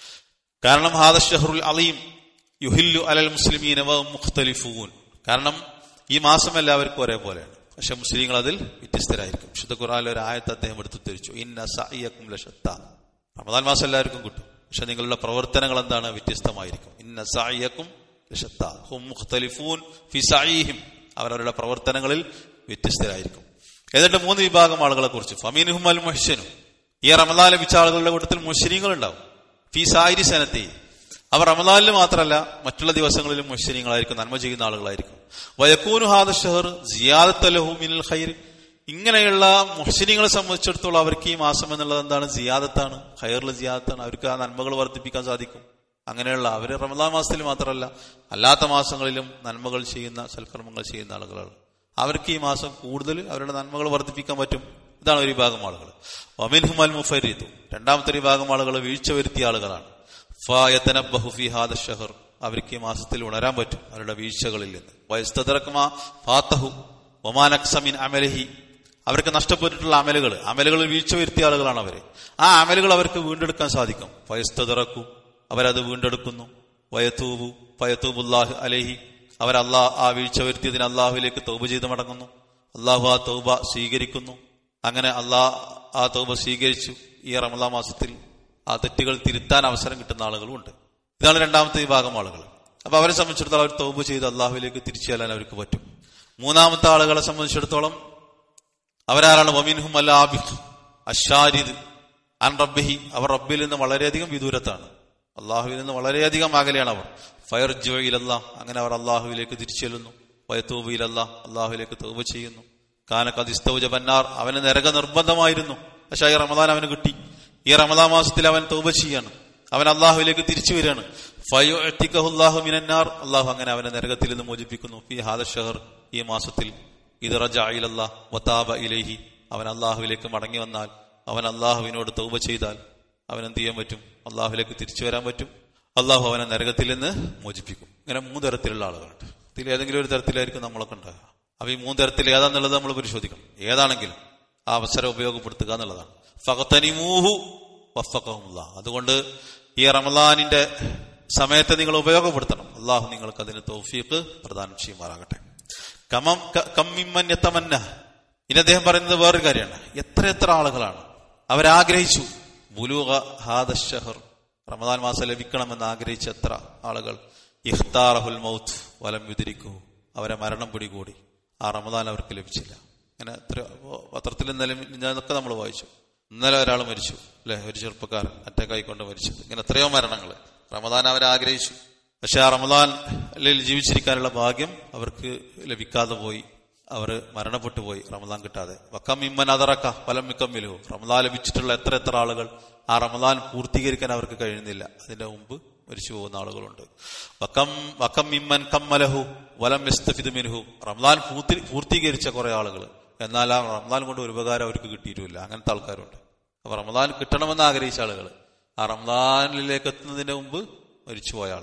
കാരണം ഹാദ അശ്ശഹറുൽ അലീം യുഹില്ലു അലൽ മുസ്ലിമീന വഹും മുഖ്തലിഫൂൻ. കാരണം ഈ മാസം എല്ലാവർക്കും ഒരേപോലെയാണ്. പക്ഷെ മുസ്ലിങ്ങൾ അതിൽ വ്യത്യസ്തരായിരിക്കും. വിശുദ്ധ ഖുർആനിലെ ഒരു ആയത്ത് അദ്ദേഹം എടുത്തു തിരിച്ചു. ഇന്ന സഅയക്കും ലശത്ത. റമദാൻ മാസം എല്ലാവർക്കും കിട്ടും, പക്ഷെ നിങ്ങളുടെ പ്രവർത്തനങ്ങൾ എന്താണ് വ്യത്യസ്തമായിരിക്കും. ഇന്ന സഅയക്കും ലശത്ത ഹും മുഖ്തലിഫൂൻ ഫി സഅയിഹിം. അവരവരുടെ പ്രവർത്തനങ്ങളിൽ വ്യത്യസ്തരായിരിക്കും. എന്നിട്ട് മൂന്ന് വിഭാഗം ആളുകളെ കുറിച്ച് ഫമീൻഹും അൽ മുഹ്സിനു. ഈ റമദാൻ ലഭിച്ച ആളുകളുടെ കൂട്ടത്തിൽ മുഹ്സിനീങ്ങൾ ഉണ്ടാവും. ഫി സായിരി സനത്തി. അവർ റമദാനിൽ മാത്രമല്ല മറ്റുള്ള ദിവസങ്ങളിലും മുഹ്സിനീങ്ങളായിരിക്കും, നന്മ ചെയ്യുന്ന ആളുകളായിരിക്കും. വയകൂനു ഹാദ ഷഹർ സിയാദത ലഹു മിനൽ ഖൈർ. ഇങ്ങനെയുള്ള മുഹ്സിനീങ്ങളെ സംബന്ധിച്ചിടത്തോളം അവർക്ക് ഈ മാസം എന്നുള്ളത് എന്താണ്? സിയാദത്താണ്, ഖൈറിൽ സിയാദത്താണ്. അവർക്ക് ആ നന്മകൾ വർദ്ധിപ്പിക്കാൻ സാധിക്കും. അങ്ങനെയുള്ള അവര് റമദാൻ മാസത്തിൽ മാത്രമല്ല അല്ലാത്ത മാസങ്ങളിലും നന്മകൾ ചെയ്യുന്ന സൽക്കർമ്മങ്ങൾ ചെയ്യുന്ന ആളുകളാണ്. അവർക്ക് ഈ മാസം കൂടുതൽ അവരുടെ നന്മകൾ വർദ്ധിപ്പിക്കാൻ പറ്റും. ഇതാണ് ഒരു വിഭാഗം ആളുകൾ. വമിൻഹും അൽ മുഫരിദു. രണ്ടാമത്തെ ഒരു വിഭാഗം ആളുകൾ വീഴ്ച വരുത്തിയ ആളുകളാണ്. ഫയതനബ്ബഹു ഫീ ഹാദ അശ്ശഹർ. അവർക്ക് ഈ മാസത്തിൽ ഉണരാൻ പറ്റും അവരുടെ വീഴ്ചകളിൽ നിന്ന്. വയസ്തദറകമാ ഫാതഹു വമാ നഖ്സ മിൻ അമലിഹി. അവർക്ക് നഷ്ടപ്പെട്ടിട്ടുള്ള അമലുകൾ അമലുകളിൽ വീഴ്ച വരുത്തിയ ആളുകളാണ് അവര്. ആ അമലുകൾ അവർക്ക് വീണ്ടെടുക്കാൻ സാധിക്കും. ഫയസ്തദറകു. അവരത് വീണ്ടെടുക്കുന്നു. വയതൂബു ഫയതൂബുല്ലാഹു അലൈഹി. അവർ അള്ളാഹ് ആ വീഴ്ച വരുത്തിയതിന് അള്ളാഹുവിലേക്ക് തൗബ ചെയ്ത് മടങ്ങുന്നു. അള്ളാഹു ആ തൗബ സ്വീകരിക്കുന്നു. അങ്ങനെ അള്ളാഹ് ആ തൗബ സ്വീകരിച്ചു. ഈ റമദാൻ മാസത്തിൽ ആ തെറ്റുകൾ തിരുത്താൻ അവസരം കിട്ടുന്ന ആളുകളും ഉണ്ട്. ഇതാണ് രണ്ടാമത്തെ വിഭാഗം ആളുകൾ. അപ്പൊ അവരെ സംബന്ധിച്ചിടത്തോളം അവർ തൗബ ചെയ്ത് അള്ളാഹുവിലേക്ക് തിരിച്ചു ചെല്ലാൻ അവർക്ക് പറ്റും. മൂന്നാമത്തെ ആളുകളെ സംബന്ധിച്ചിടത്തോളം അവരാരാണ്? വമിൻഹും അൽ ആബിഖ് അശ്ശാരിദ് അൻ റബ്ബിഹി. അവർ റബ്ബിൽ നിന്ന് വളരെയധികം വിദൂരത്താണ്, അള്ളാഹുവിൽ നിന്ന് വളരെയധികം അകലെയാണ് അവർ. ഫയർജു ഇലല്ലാഹ്. അങ്ങനെ അവർ അള്ളാഹുവിലേക്ക് തിരിച്ചു ചെല്ലുന്നു. വയതൂബു ഇലല്ലാഹ്. അള്ളാഹുവിലേക്ക് തൗബ ചെയ്യുന്നു. കാന ഖദ് ഇസ്തൗജബ അന്നാർ. അവന് നരക നിർബന്ധമായിരുന്നു, പക്ഷേ ഈ റമദാൻ അവന് കിട്ടി. ഈ റമദാൻ മാസത്തിൽ അവൻ തൗബ ചെയ്യാണ്, അവൻ അള്ളാഹുവിലേക്ക് തിരിച്ചു വരികയാണ്. ഫയുഅ്തിഖഹുല്ലാഹു മിനന്നാർ. അള്ളാഹു അങ്ങനെ അവനെ നരകത്തിൽ നിന്ന് മോചിപ്പിക്കുന്നു. ഫീ ഹാദ ഷഹർ. ഈ മാസത്തിൽ ഇത് റജഅ ഇലല്ലാഹ് വതാബ ഇലൈഹി. അവൻ അള്ളാഹുവിലേക്ക് മടങ്ങി വന്നാൽ, അവൻ അള്ളാഹുവിനോട് തൗബ ചെയ്താൽ അവൻ എന്ത് ചെയ്യാൻ പറ്റും? അള്ളാഹുവിലേക്ക് തിരിച്ചു വരാൻ പറ്റും. അള്ളാഹു അവനെ നരകത്തിൽ നിന്ന് മോചിപ്പിക്കും. ഇങ്ങനെ മൂന്ന് തരത്തിലുള്ള ആളുകളുണ്ട്. ഇതിൽ ഏതെങ്കിലും ഒരു തരത്തിലായിരിക്കും നമ്മളൊക്കെ ഉണ്ടാകുക. അപ്പൊ ഈ മൂന്ന് തരത്തിൽ ഏതാന്നുള്ളത് നമ്മൾ പരിശോധിക്കണം. ഏതാണെങ്കിലും ആ അവസരം ഉപയോഗപ്പെടുത്തുക എന്നുള്ളതാണ്. ഫഖ്തനിമൂഹു വഫഖഹുല്ലാഹ്. അതുകൊണ്ട് ഈ റമളാനിന്റെ സമയത്തെ നിങ്ങൾ ഉപയോഗപ്പെടുത്തണം. അള്ളാഹു നിങ്ങൾക്ക് അതിന് തൗഫീഖ് പ്രദാനം ചെയ്യുമാറാകട്ടെ. കമം കമ്മിമ്മൻ യതമന്ന. ഇനി അദ്ദേഹം പറയുന്നത് വേറൊരു കാര്യമാണ്. എത്ര എത്ര ആളുകളാണ് അവരാഗ്രഹിച്ചു ബുലൂഗ ഹാദ അശ്ശഹർ. റമദാൻ മാസം ലഭിക്കണമെന്ന് ആഗ്രഹിച്ച എത്ര ആളുകൾ. ഇഖ്താറഹുൽ മൗത്ത് വലം യുദ്രിക്കുഹു. അവരെ മരണം പിടികൂടി, ആ റമദാൻ അവർക്ക് ലഭിച്ചില്ല. അങ്ങനെ എത്ര പത്രത്തിൽ ഇന്നലെ ഇന്നൊക്കെ നമ്മൾ വായിച്ചു. ഇന്നലെ ഒരാൾ മരിച്ചു അല്ലെ, ഒരു ചെറുപ്പക്കാരൻ അറ്റാക്ക് ആയിക്കൊണ്ട് മരിച്ചത്. ഇങ്ങനെ എത്രയോ മരണങ്ങൾ. റമദാൻ അവരാഗ്രഹിച്ചു, പക്ഷെ ആ റമദാനിൽ ജീവിച്ചിരിക്കാനുള്ള ഭാഗ്യം അവർക്ക് ലഭിക്കാതെ പോയി. അവർ മരണപ്പെട്ടു പോയി റമദാൻ കിട്ടാതെ. വക്കം ഇമ്മൻ അതറക്ക ഫലം മിക്കമ്മിലു. റമദാൻ ലഭിച്ചിട്ടുള്ള എത്ര എത്ര ആളുകൾ ആ റമദാൻ പൂർത്തീകരിക്കാൻ അവർക്ക് കഴിയുന്നില്ല, അതിന്റെ മുമ്പ് മരിച്ചു പോകുന്ന ആളുകളുണ്ട്. വക്കം വക്കം ഇമ്മൻ കമ്മലഹു വലം യസ്തഫിദ് മിൻഹു. റമദാൻ പൂർത്തി പൂർത്തീകരിച്ച കുറെ ആളുകൾ, എന്നാൽ ആ റമദാൻ കൊണ്ട് ഒരു ഉപകാരം അവർക്ക് കിട്ടിയിട്ടില്ല. അങ്ങനത്തെ ആൾക്കാരുണ്ട്. അപ്പൊ റമദാൻ കിട്ടണമെന്ന് ആഗ്രഹിച്ച ആളുകൾ ആ റമദാനിലേക്ക് എത്തുന്നതിന് മുമ്പ് മരിച്ചുപോയ ആളുകൾ.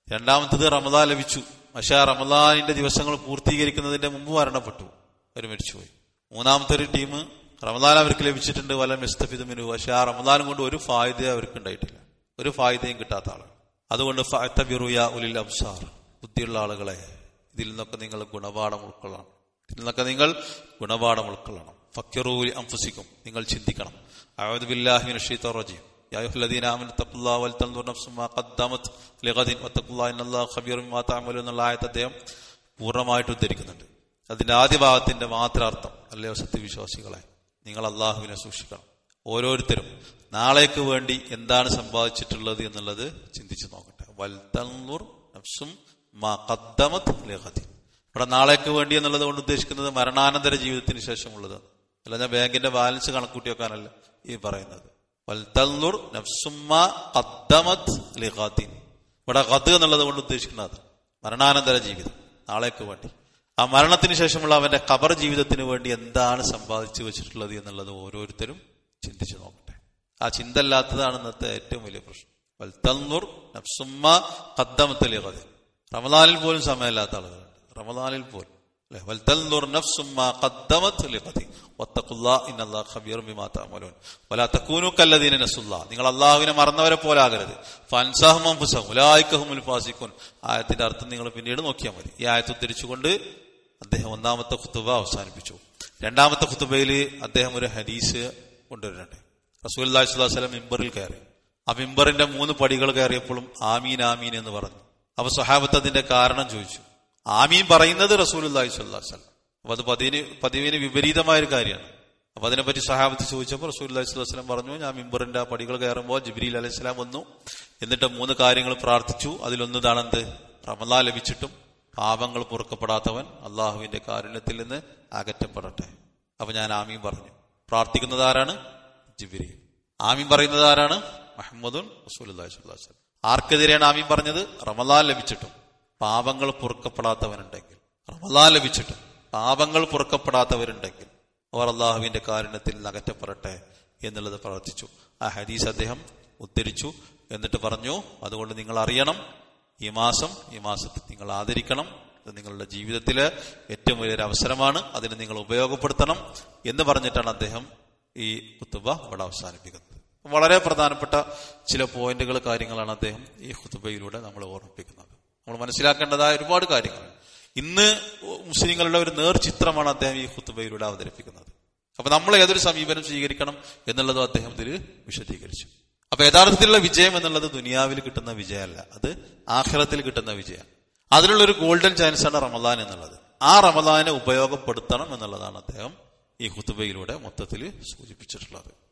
രണ്ടാമത്തത് റമദാൻ ലഭിച്ചു, പക്ഷേ റമദാനിന്റെ ദിവസങ്ങൾ പൂർത്തീകരിക്കുന്നതിന്റെ മുമ്പ് മരണപ്പെട്ടു, അവർ മരിച്ചുപോയി. മൂന്നാമത്തെ ഒരു ടീം റമദാൻ അവർക്ക് ലഭിച്ചിട്ടുണ്ട്, വലം യസ്തഫിദുമിനു, പക്ഷെ ആ റമദാൻ കൊണ്ട് ഒരു ഫായിദ അവർക്ക് ഉണ്ടായിട്ടില്ല, ഒരു ഫായിദയും കിട്ടാത്ത ആളുകൾ. അതുകൊണ്ട് ഫഅ്തബിറു യാ ഉലിൽ അബ്സാർ, ബുദ്ധിയുള്ള ആളുകളെ, ഇതിൽ നിന്നൊക്കെ നിങ്ങൾ ഗുണപാഠം ഉൾക്കൊള്ളണം, ഇതിൽ നിന്നൊക്കെ നിങ്ങൾ ഗുണപാഠം ഉൾക്കൊള്ളണം. ഫക്കിറൂ ലി അൻഫുസിക്കും, നിങ്ങൾ ചിന്തിക്കണം. അഊദു ബില്ലാഹി മിനശ് ശൈത്വാനിർ റജീം. യാ അയ്യുഹല്ലദീന ആമനൂ തഖുല്ലാഹ വൽതൻദുർ നഫ്സും മാ ഖദ്ദമത് ലിഗദിൻ വത്തഖുല്ലാഹ ഇന്നല്ലാഹ ഖബീറും ബിമാ തഅമലൂൻ എന്നുള്ള ആയത്ത് അദ്ദേഹം പൂർണ്ണമായിട്ട് ഉദ്ധരിക്കുന്നുണ്ട്. അതിന്റെ ആദ്യ ഭാഗത്തിന്റെ മാത്രം അർത്ഥം, അല്ലയോ സത്യവിശ്വാസികളെ, നിങ്ങൾ അള്ളാഹുവിനെ സൂക്ഷിക്കണം. ഓരോരുത്തരും നാളേക്ക് വേണ്ടി എന്താണ് സമ്പാദിച്ചിട്ടുള്ളത് എന്നുള്ളത് ചിന്തിച്ചു നോക്കട്ടെ. വൽതൻദുർ നഫ്സും മാ ഖദ്ദമത് ലിഗദിൻ. ഇവിടെ നാളേക്ക് വേണ്ടി എന്നുള്ളത് കൊണ്ട് ഉദ്ദേശിക്കുന്നത് മരണാനന്തര ജീവിതത്തിന് ശേഷമുള്ളത്, അല്ല ഞാൻ ബാങ്കിന്റെ ബാലൻസ് കണക്കൂട്ടി വെക്കാനല്ല ഈ പറയുന്നത്. വൽതൻദുർ നഫ്സും മാ ഖദ്ദമത് ലിഗദിൻ. ഇവിടെ ഖദ് എന്നുള്ളത് കൊണ്ട് ഉദ്ദേശിക്കുന്നത് മരണാനന്തര ജീവിതം, നാളേക്ക് വേണ്ടി. ആ മരണത്തിന് ശേഷമുള്ള അവന്റെ ഖബർ ജീവിതത്തിന് വേണ്ടി എന്താണ് സമ്പാദിച്ചു വെച്ചിട്ടുള്ളത് എന്നുള്ളത് ഓരോരുത്തരും ചിന്തിച്ചു നോക്കട്ടെ. ആ ചിന്ത അല്ലാത്തതാണ് ഇന്നത്തെ ഏറ്റവും വലിയ പ്രശ്നം. വൽതൻദുർ നഫ്സും മാ ഖദ്ദമത് ലിഗദിൻ. റമദാനിൽ പോലും സമയമില്ലാത്ത ആളുകളുണ്ട്, റമദാനിൽ പോലും അല്ലെ. വൽതൻദുർ നഫ്സും മാ ഖദ്ദമത് ലിഗദിൻ വത്തഖുല്ലാഹ ഇന്നല്ലാഹ ഖബീറും ബിമാ തഅമലൂൻ വലാ തകൂനൂ കല്ലദീന നസുല്ലാഹ. നിങ്ങൾ അല്ലാഹുവിനെ മറന്നവരെ പോലെ ആകരുത്. ഫൻസഹും അൻഫുസഹും ഉലൈക ഹുമുൽ ഫാസിഖൂൻ. ആയത്തിന്റെ അർത്ഥം നിങ്ങൾ പിന്നീട് നോക്കിയാൽ മതി. ഈ ആയത്ത് ഉദ്ധരിച്ചുകൊണ്ട് അദ്ദേഹം ഒന്നാമത്തെ ഖുതുബ അവസാനിപ്പിച്ചു. രണ്ടാമത്തെ ഖുതുബയിൽ അദ്ദേഹം ഒരു ഹദീസ് കൊണ്ടുവരുന്നുണ്ട്. റസൂലുള്ളാഹി സ്വല്ലല്ലാഹു അലൈഹി വസല്ലം മിമ്പറിൽ കയറി. ആ മിമ്പറിന്റെ മൂന്ന് പടികൾ കയറിയപ്പോഴും ആമീൻ ആമീൻ എന്ന് പറഞ്ഞു. അപ്പൊ സ്വഹാബത്ത് അതിന്റെ കാരണം ചോദിച്ചു. ആമീൻ പറയുന്നത് റസൂലുള്ളാഹി സ്വല്ലല്ലാഹു അലൈഹി വസല്ലം. അപ്പൊ അത് പതിവിന് പതിവിന് വിപരീതമായ ഒരു കാര്യമാണ്. അപ്പൊ അതിനെപ്പറ്റി സ്വഹാബത്ത് ചോദിച്ചപ്പോൾ റസൂലുള്ളാഹി സ്വല്ലല്ലാഹു അലൈഹി വസല്ലം പറഞ്ഞു, ഞാൻ മിമ്പറിന്റെ ആ പടികൾ കയറുമ്പോൾ ജിബ്രീൽ അലൈഹിസ്സലാം വന്നു, എന്നിട്ട് മൂന്ന് കാര്യങ്ങൾ പ്രാർത്ഥിച്ചു. അതിലൊന്നതാണെന്ത്? റമദാൻ ലഭിച്ചിട്ടും പാപങ്ങൾ പൊറുക്കപ്പെടാത്തവൻ അള്ളാഹുവിന്റെ കാരുണ്യത്തിൽ നിന്ന് അകറ്റപ്പെടട്ടെ. അപ്പൊ ഞാൻ ആമീൻ പറഞ്ഞു. പ്രാർത്ഥിക്കുന്നത് ആരാണ്? ജിബ്രീൽ. ആമീൻ പറയുന്നത് ആരാണ്? മുഹമ്മദുൻ റസൂലുള്ളാഹി സ്വല്ലല്ലാഹു അലൈഹി വസല്ലം. ആർക്കെതിരെയാണ് ആമീൻ പറഞ്ഞത്? റമദാൻ ലഭിച്ചിട്ടും പാപങ്ങൾ പൊറുക്കപ്പെടാത്തവനുണ്ടെങ്കിൽ, റമദാൻ ലഭിച്ചിട്ടും പാപങ്ങൾ പൊറുക്കപ്പെടാത്തവരുണ്ടെങ്കിൽ അവർ അള്ളാഹുവിന്റെ കാരുണ്യത്തിൽ നിന്ന് അകറ്റപ്പെടട്ടെ എന്നുള്ളത് പ്രാർത്ഥിച്ചു. ആ ഹദീസ് അദ്ദേഹം ഉദ്ധരിച്ചു. എന്നിട്ട് പറഞ്ഞു, അതുകൊണ്ട് നിങ്ങൾ അറിയണം, ഈ മാസം ഈ മാസത്തെ നിങ്ങൾ ആദരിക്കണം. ഇത് നിങ്ങളുടെ ജീവിതത്തിലെ ഏറ്റവും വലിയൊരു അവസരമാണ്, അതിന് നിങ്ങൾ ഉപയോഗപ്പെടുത്തണം എന്ന് പറഞ്ഞിട്ടാണ് അദ്ദേഹം ഈ ഖുതുബ ഇവിടെ അവസാനിപ്പിക്കുന്നത്. വളരെ പ്രധാനപ്പെട്ട ചില പോയിന്റുകൾ, കാര്യങ്ങളാണ് അദ്ദേഹം ഈ ഖുതുബയിലൂടെ നമ്മൾ ഓർമ്മിപ്പിക്കുന്നത്. നമ്മൾ മനസ്സിലാക്കേണ്ടതായ ഒരുപാട് കാര്യങ്ങൾ. ഇന്ന് മുസ്ലിങ്ങളുടെ ഒരു നേർചിത്രമാണ് അദ്ദേഹം ഈ ഖുതുബയിലൂടെ അവതരിപ്പിക്കുന്നത്. അപ്പൊ നമ്മൾ ഏതൊരു സമീപനം സ്വീകരിക്കണം എന്നുള്ളതും അദ്ദേഹം ഇതിൽ വിശദീകരിച്ചു. അപ്പൊ യഥാർത്ഥത്തിലുള്ള വിജയം എന്നുള്ളത് ദുനിയാവിൽ കിട്ടുന്ന വിജയമല്ല, അത് ആഖിറത്തിൽ കിട്ടുന്ന വിജയം. അതിനുള്ള ഒരു ഗോൾഡൻ ചാൻസ് ആണ് റമദാൻ എന്നുള്ളത്. ആ റമദാനെ ഉപയോഗപ്പെടുത്തണം എന്നുള്ളതാണ് അദ്ദേഹം ഈ ഖുതുബയിലൂടെ മൊത്തത്തിൽ സൂചിപ്പിച്ചിട്ടുള്ളത്.